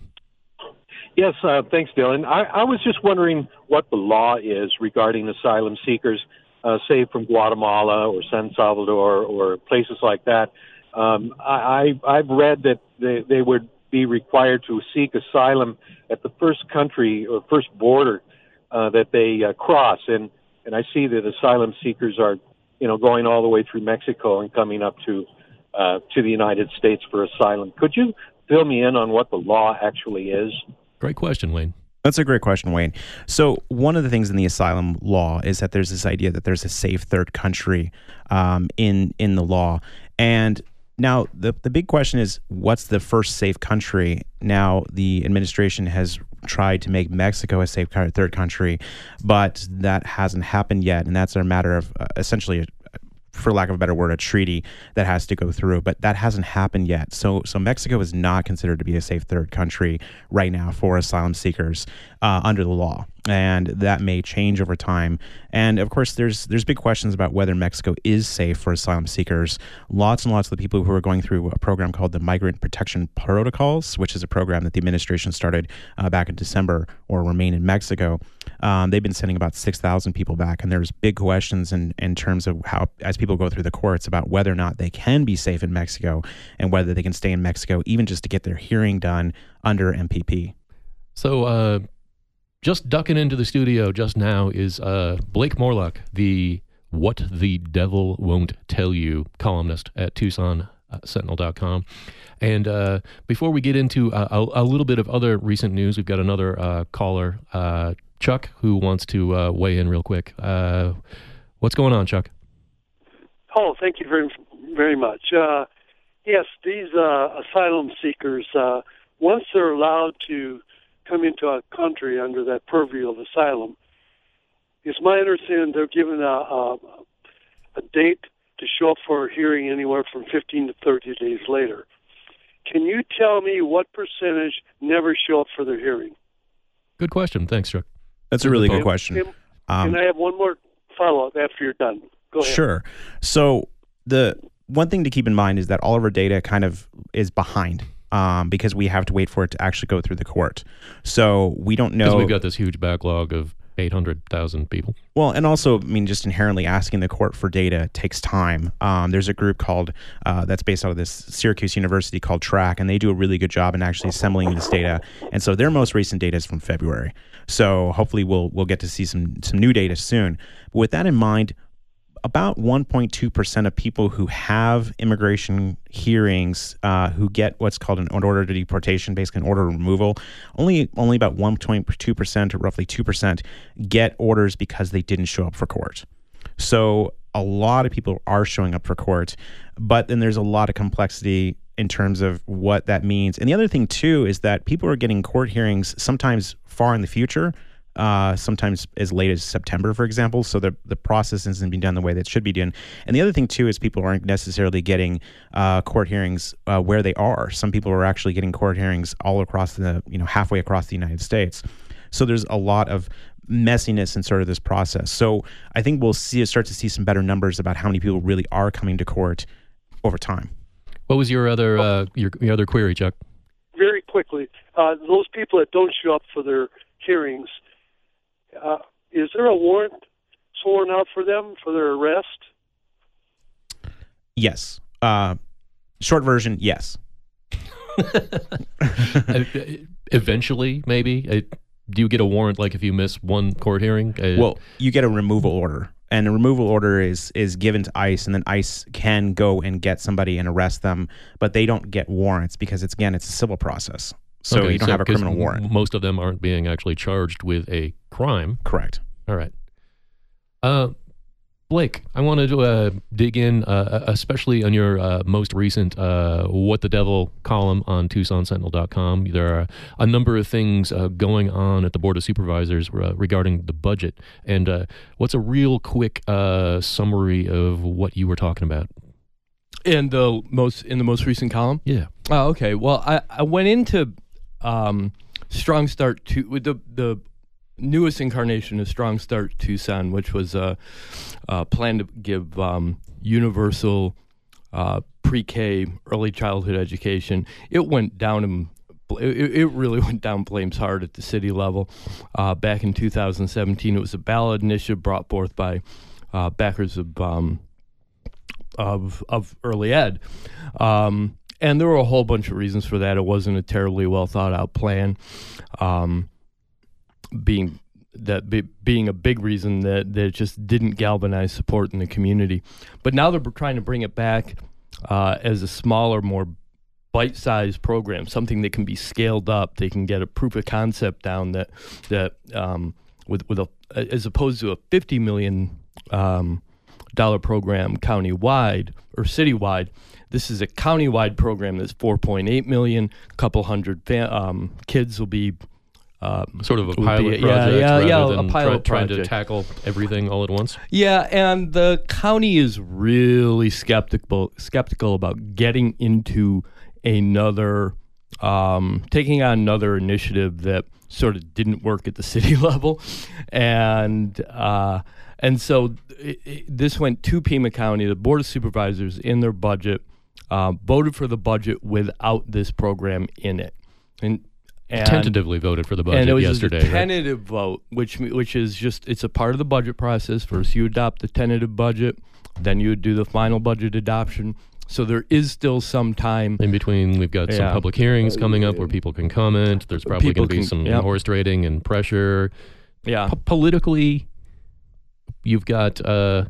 Yes, uh, thanks, Dylan. I, I was just wondering what the law is regarding asylum seekers, uh, say from Guatemala or San Salvador or places like that. Um, I, I've read that they, they would be required to seek asylum at the first country or first border uh, that they uh, cross, and and I see that asylum seekers are, you know, going all the way through Mexico and coming up to uh, to the United States for asylum. Could you fill me in on what the law actually is? Great question, Wayne. That's a great question, Wayne. So one of the things in the asylum law is that there's this idea that there's a safe third country um, in in the law. And now the the big question is, what's the first safe country? Now the administration has tried to make Mexico a safe third country, but that hasn't happened yet. And that's a matter of uh, essentially a, for lack of a better word, a treaty that has to go through, but that hasn't happened yet. So so Mexico is not considered to be a safe third country right now for asylum seekers uh, under the law. And that may change over time. And of course, there's there's big questions about whether Mexico is safe for asylum seekers. Lots and lots of the people who are going through a program called the Migrant Protection Protocols, which is a program that the administration started uh, back in December, or remain in Mexico. Um, they've been sending about six thousand people back. And there's big questions in, in terms of how, as people go through the courts, about whether or not they can be safe in Mexico and whether they can stay in Mexico even just to get their hearing done under M P P. So, uh, just ducking into the studio just now is uh, Blake Morlock, the What the Devil Won't Tell You columnist at Tucson Sentinel dot com. And uh, before we get into uh, a, a little bit of other recent news, we've got another uh, caller, uh, Chuck, who wants to uh, weigh in real quick. Uh, what's going on, Chuck? Oh, thank you very, very much. Uh, yes, these uh, asylum seekers, uh, once they're allowed to come into a country under that purview of asylum, it's my understanding they're given a, a, a date to show up for a hearing anywhere from fifteen to thirty days later. Can you tell me what percentage never show up for their hearing? Good question. Thanks, Chuck. That's a really good question. And, um, and I have one more follow-up after you're done. Go ahead. Sure. So the one thing to keep in mind is that all of our data kind of is behind. Um, because we have to wait for it to actually go through the court. So we don't know. Because we've got this huge backlog of eight hundred thousand people. Well, and also, I mean, just inherently asking the court for data takes time. Um, there's a group called, uh, that's based out of this Syracuse University called TRAC, and they do a really good job in actually assembling this data. And so their most recent data is from February. So hopefully we'll we'll get to see some, some new data soon. But with that in mind, about one point two percent of people who have immigration hearings uh, who get what's called an order to deportation, basically an order of removal, only only about one point two percent or roughly two percent get orders because they didn't show up for court. So a lot of people are showing up for court, but then there's a lot of complexity in terms of what that means. And the other thing too is that people are getting court hearings sometimes far in the future, uh, sometimes as late as September, for example. So the the process isn't being done the way that it should be done. And the other thing too is people aren't necessarily getting uh, court hearings uh, where they are. Some people are actually getting court hearings all across the, you know, halfway across the United States. So there's a lot of messiness in sort of this process. So I think we'll see start to see some better numbers about how many people really are coming to court over time. What was your other uh, your, your other query, Chuck? Very quickly, uh, those people that don't show up for their hearings, uh, is there a warrant sworn out for them for their arrest? Yes. Uh, short version, yes. Eventually, maybe. Uh, do you get a warrant like if you miss one court hearing? Uh, well, you get a removal order. And a removal order is is given to ICE, and then ICE can go and get somebody and arrest them, but they don't get warrants because it's again it's a civil process, so okay, you don't so, have a criminal warrant. Most of them aren't being actually charged with a crime. Correct. All right. Uh, Blake, I wanted to uh, dig in, uh, especially on your uh, most recent uh, What the Devil column on Tucson Sentinel dot com. There are a number of things uh, going on at the Board of Supervisors uh, regarding the budget. And uh, what's a real quick uh, summary of what you were talking about? In the most in the most recent column? Yeah. Oh, okay. Well, I, I went into um, Strong Start to with the the newest incarnation of Strong Start Tucson, which was a, a plan to give um, universal uh, pre-K early childhood education. It went down in, it, it really went down flames hard at the city level. Uh, back in two thousand seventeen, it was a ballot initiative brought forth by uh, backers of um, of of early ed. Um, and there were a whole bunch of reasons for that. It wasn't a terribly well thought out plan. Um, being that be, being a big reason that, that it just didn't galvanize support in the community. But now they're trying to bring it back uh, as a smaller, more bite-sized program, something that can be scaled up. They can get a proof of concept down that that um, with with a as opposed to a fifty million um, dollar program countywide or citywide. This is a countywide program that's four point eight million. A couple hundred fa- um, kids will be. Uh, sort of a pilot be, project, yeah, yeah, rather yeah, than a pilot try, project. trying to tackle everything all at once. Yeah, and the county is really skeptical skeptical about getting into another, um, taking on another initiative that sort of didn't work at the city level, and uh, and so it, it, this went to Pima County. The Board of Supervisors in their budget uh, voted for the budget without this program in it, and. And, tentatively voted for the budget and it was yesterday. a tentative right? vote, which which is just it's a part of the budget process. First, you adopt the tentative budget, then you do the final budget adoption. So there is still some time in between. We've got yeah. some public hearings coming up where people can comment. There's probably going to be can, some yep. horse trading and pressure. Yeah, P- politically, you've got. Uh,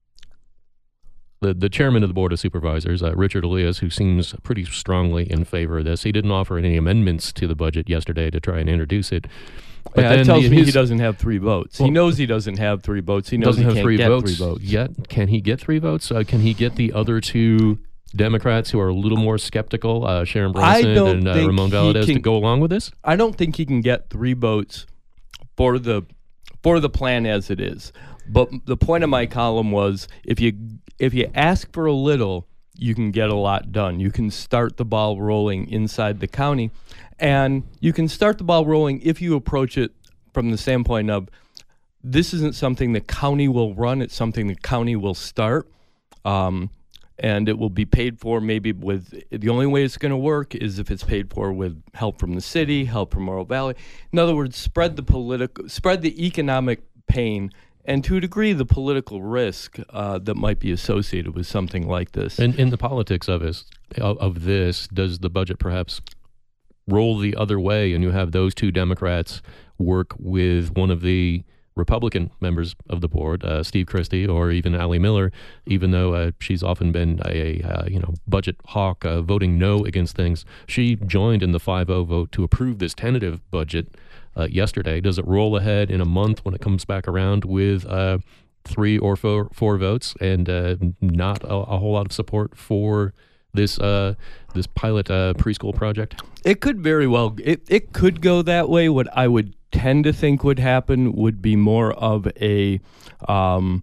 The, the chairman of the Board of Supervisors, uh, Richard Elias, who seems pretty strongly in favor of this. He didn't offer any amendments to the budget yesterday to try and introduce it. But yeah, that tells his, me he doesn't have three votes. Well, he knows he doesn't have three votes. He knows doesn't he have can't three get votes three votes yet. Can he get three votes? Uh, can he get the other two Democrats who are a little more skeptical, uh, Sharon Brunson and uh, Ramon Valadez, can, to go along with this? I don't think he can get three votes for the for the plan as it is. But the point of my column was if you if you ask for a little, you can get a lot done. You can start the ball rolling inside the county, and you can start the ball rolling if you approach it from the standpoint of this isn't something the county will run. It's something the county will start, um, and it will be paid for maybe with the only way it's going to work is if it's paid for with help from the city, help from Morro Valley. In other words, spread the political, spread the economic pain. And to a degree, the political risk uh, that might be associated with something like this. And in the politics of this, of, of this, does the budget perhaps roll the other way, and you have those two Democrats work with one of the Republican members of the board, uh, Steve Christie, or even Allie Miller, even though uh, she's often been a, a uh, you know budget hawk, uh, voting no against things. She joined in the five oh vote to approve this tentative budget. Uh, yesterday. Does it roll ahead in a month when it comes back around with uh, three or four, four votes and uh, not a, a whole lot of support for this uh, this pilot uh, preschool project? It could very well. It it could go that way. What I would tend to think would happen would be more of a um,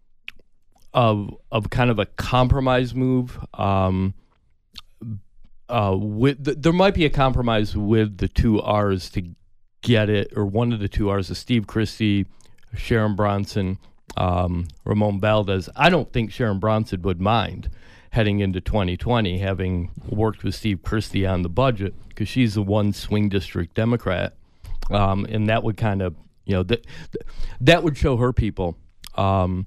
of of kind of a compromise move. Um, uh, with the, there might be a compromise with the two R's to get it, or one of the two R's, the Steve Christie, Sharon Bronson, um, Ramon Valdez. I don't think Sharon Bronson would mind heading into twenty twenty, having worked with Steve Christie on the budget, because she's the one swing district Democrat, um, and that would kind of, you know, that that would show her people, um,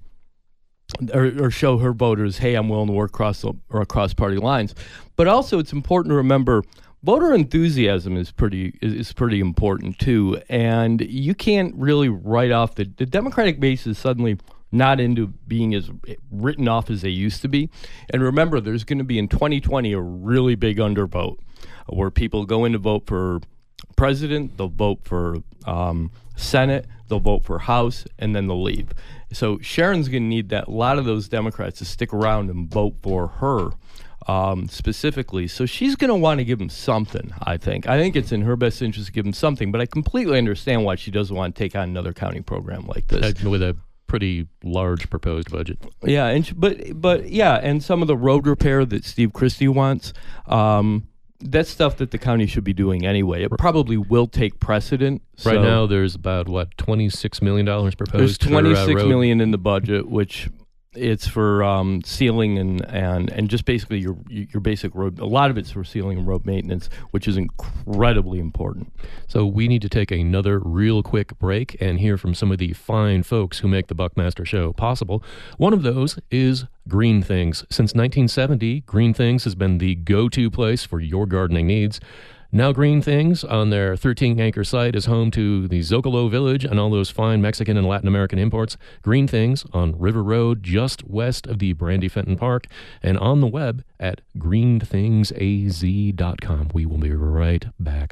or, or show her voters, hey, I'm willing to work across the, or across party lines. But also, it's important to remember, voter enthusiasm is pretty is, is pretty important too, and you can't really write off the the Democratic base is suddenly not into being as written off as they used to be. And remember, there's going to be in twenty twenty a really big undervote where people go in to vote for president, they'll vote for um, Senate, they'll vote for House, and then they'll leave. So Sharon's going to need that a lot of those Democrats to stick around and vote for her um, specifically. So she's going to want to give them something, I think. I think it's in her best interest to give them something, but I completely understand why she doesn't want to take on another county program like this. Uh, with a pretty large proposed budget. Yeah, and but but yeah, and some of the road repair that Steve Christie wants, um, that's stuff that the county should be doing anyway. It probably will take precedent. Right so now, there's about what twenty-six million dollars proposed. There's twenty-six for, uh, road. million in the budget, which it's for um, sealing and, and and just basically your your basic road. A lot of it's for sealing and road maintenance, which is incredibly important. So we need to take another real quick break and hear from some of the fine folks who make the Buckmaster Show possible. One of those is Green Things. Since nineteen seventy, Green Things has been the go-to place for your gardening needs. Now Green Things, on their thirteen-acre site, is home to the Zocalo Village and all those fine Mexican and Latin American imports. Green Things on River Road, just west of the Brandy Fenton Park, and on the web at green things a z dot com. We will be right back.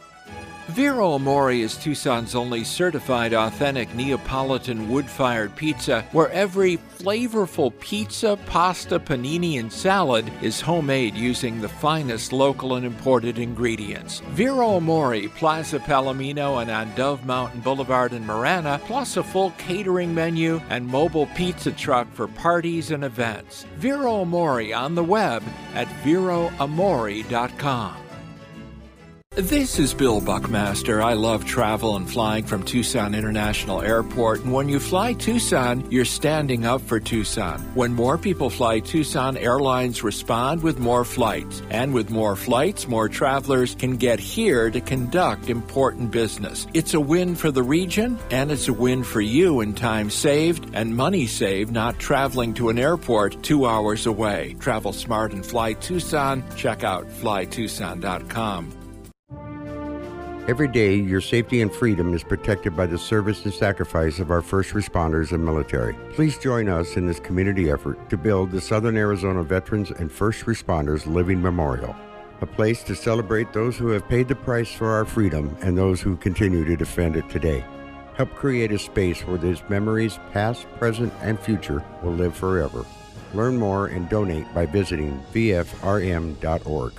Vero Amore is Tucson's only certified authentic Neapolitan wood-fired pizza, where every flavorful pizza, pasta, panini, and salad is homemade using the finest local and imported ingredients. Vero Amore, Plaza Palomino, and on Dove Mountain Boulevard in Marana, plus a full catering menu and mobile pizza truck for parties and events. Vero Amore on the web at vero amore dot com. This is Bill Buckmaster. I love travel and flying from Tucson International Airport. And when you fly Tucson, you're standing up for Tucson. When more people fly Tucson, airlines respond with more flights. And with more flights, more travelers can get here to conduct important business. It's a win for the region, and it's a win for you in time saved and money saved not traveling to an airport two hours away. Travel smart and fly Tucson. Check out fly tucson dot com. Every day, your safety and freedom is protected by the service and sacrifice of our first responders and military. Please join us in this community effort to build the Southern Arizona Veterans and First Responders Living Memorial, a place to celebrate those who have paid the price for our freedom and those who continue to defend it today. Help create a space where these memories, past, present, and future, will live forever. Learn more and donate by visiting v f r m dot org.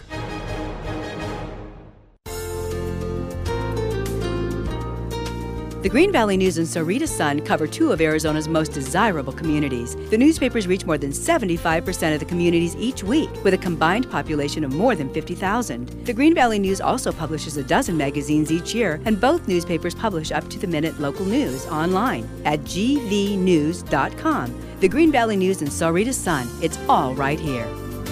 The Green Valley News and Sahuarita Sun cover two of Arizona's most desirable communities. The newspapers reach more than seventy-five percent of the communities each week, with a combined population of more than fifty thousand. The Green Valley News also publishes a dozen magazines each year, and both newspapers publish up-to-the-minute local news online at g v news dot com. The Green Valley News and Sahuarita Sun, it's all right here.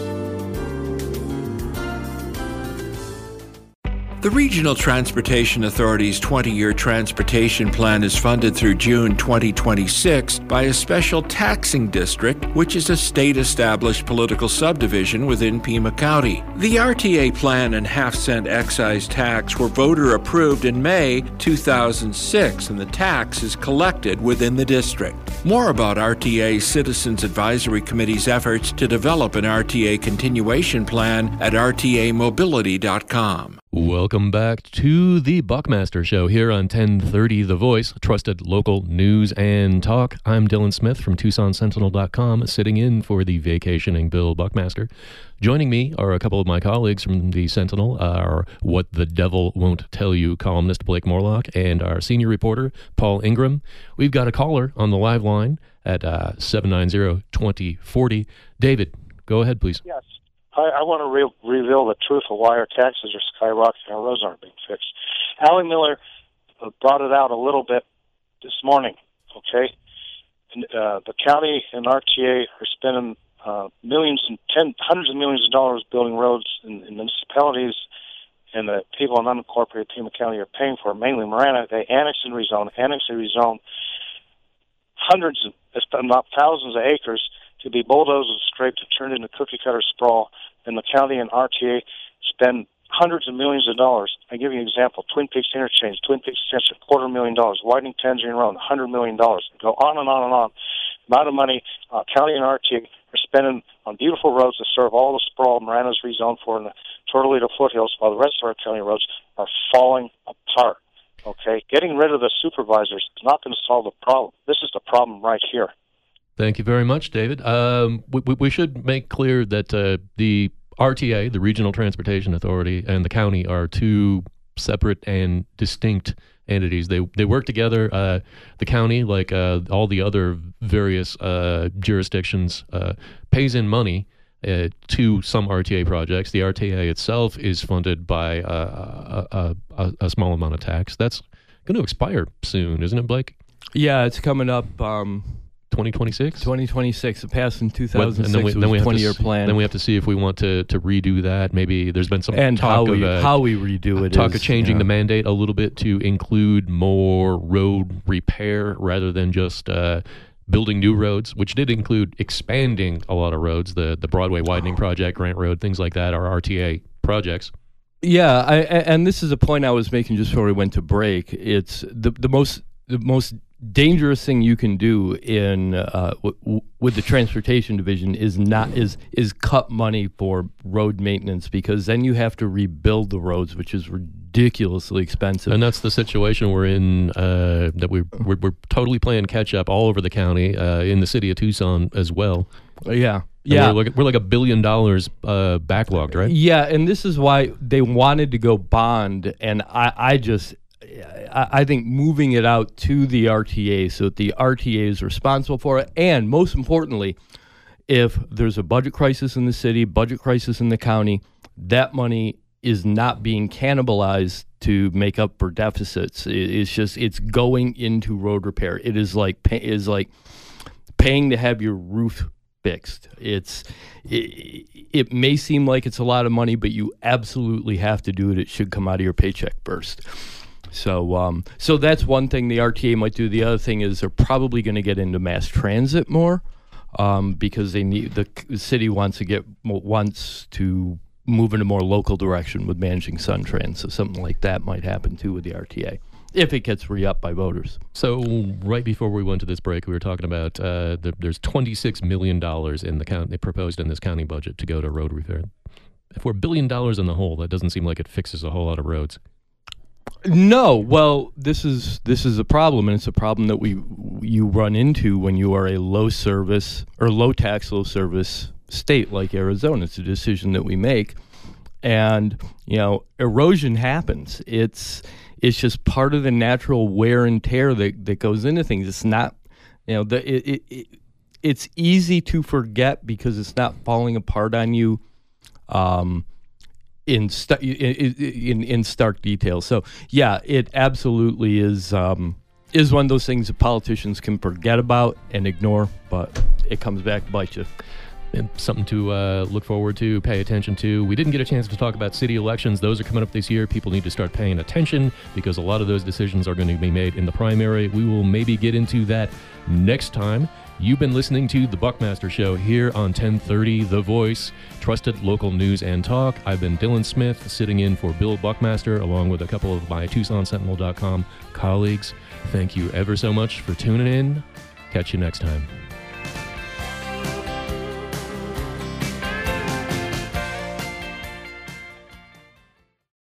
The Regional Transportation Authority's twenty-year transportation plan is funded through June twenty twenty-six by a special taxing district, which is a state-established political subdivision within Pima County. The R T A plan and half-cent excise tax were voter-approved in May two thousand six, and the tax is collected within the district. More about R T A's Citizens Advisory Committee's efforts to develop an R T A continuation plan at r t a mobility dot com. Welcome back to the Buckmaster Show here on ten thirty The Voice, trusted local news and talk. I'm Dylan Smith from Tucson Sentinel dot com, sitting in for the vacationing Bill Buckmaster. Joining me are a couple of my colleagues from the Sentinel, our What the Devil Won't Tell You columnist Blake Morlock, and our senior reporter Paul Ingram. We've got a caller on the live line at uh, seven nine zero, two zero four zero. David, go ahead, please. Yes. I, I want to re- reveal the truth of why our taxes are skyrocketing and our roads aren't being fixed. Allie Miller uh, brought it out a little bit this morning, okay? And, uh, the county and R T A are spending uh, millions and ten, hundreds of millions of dollars building roads in, in municipalities, and the people in unincorporated Pima County are paying for it, mainly Marana. They annex and rezone, annex and rezone hundreds, of, if not thousands of acres to be bulldozed and scraped and turned into cookie-cutter sprawl, and the county and R T A spend hundreds of millions of dollars. I give you an example. Twin Peaks Interchange, Twin Peaks Extension, quarter million dollars. Widening Tangerine Road, one hundred million dollars. Go on and on and on. The amount of money uh, county and R T A are spending on beautiful roads to serve all the sprawl Marana's rezoned for in the Tortolito foothills, while the rest of our county roads are falling apart. Okay? Getting rid of the supervisors is not going to solve the problem. This is the problem right here. Thank you very much, David. Um, we, we should make clear that uh, the R T A, the Regional Transportation Authority, and the county are two separate and distinct entities. They they work together. Uh, the county, like uh, all the other various uh, jurisdictions, uh, pays in money uh, to some R T A projects. The R T A itself is funded by uh, a, a, a small amount of tax. That's going to expire soon, isn't it, Blake? Yeah, it's coming up. Um twenty twenty-six? twenty twenty-six. It passed in two thousand six. Then we, it was then we a twenty-year see, plan. Then we have to see if we want to, to redo that. Maybe there's been some and talk how of we, uh, how we redo it. Talk is, of changing yeah. the mandate a little bit to include more road repair rather than just uh, building new roads, which did include expanding a lot of roads. The the Broadway widening project, Grant Road, things like that are R T A projects. Yeah, I, and this is a point I was making just before we went to break. It's the the most the most dangerous thing you can do in uh, w- w- with the transportation division is not is is cut money for road maintenance, because then you have to rebuild the roads, which is ridiculously expensive. And that's the situation we're in. Uh, that we're, we're we're totally playing catch up all over the county, uh, in the city of Tucson as well. Yeah. And Yeah, we're like, we're like a billion dollars uh, backlogged, right? Yeah, and this is why they wanted to go bond, and I, I just, I, I think moving it out to the R T A so that the R T A is responsible for it, and most importantly, if there's a budget crisis in the city, budget crisis in the county, that money is not being cannibalized to make up for deficits. It, it's just, it's going into road repair. It is like, pay, is like paying to have your roof fixed. It's it, it may seem like it's a lot of money, but you absolutely have to do it. It should come out of your paycheck first. So um, so that's one thing the R T A might do. The other thing is they're probably going to get into mass transit more, um, because they need the, the city wants to get wants to move in a more local direction with managing SunTrans. So something like that might happen too with the R T A, if it gets re-upped by voters. So right before we went to this break, we were talking about uh, the, there's twenty-six million dollars in the county, they proposed in this county budget to go to road repair. If we're a billion dollars in the hole, that doesn't seem like it fixes a whole lot of roads. No, well, this is this is a problem, and it's a problem that we you run into when you are a low service or low tax, low service state like Arizona. It's a decision that we make, and you know, erosion happens. It's it's just part of the natural wear and tear that, that goes into things. It's not, you know, the it, it, it it's easy to forget because it's not falling apart on you. Um, In, stu- in in in stark detail. So yeah, it absolutely is um, is one of those things that politicians can forget about and ignore, but it comes back to bite you. And something to uh, look forward to, pay attention to. We didn't get a chance to talk about city elections. Those are coming up this year. People need to start paying attention because a lot of those decisions are going to be made in the primary. We will maybe get into that next time. You've been listening to The Buckmaster Show here on ten thirty The Voice, trusted local news and talk. I've been Dylan Smith, sitting in for Bill Buckmaster, along with a couple of my Tucson Sentinel dot com colleagues. Thank you ever so much for tuning in. Catch you next time.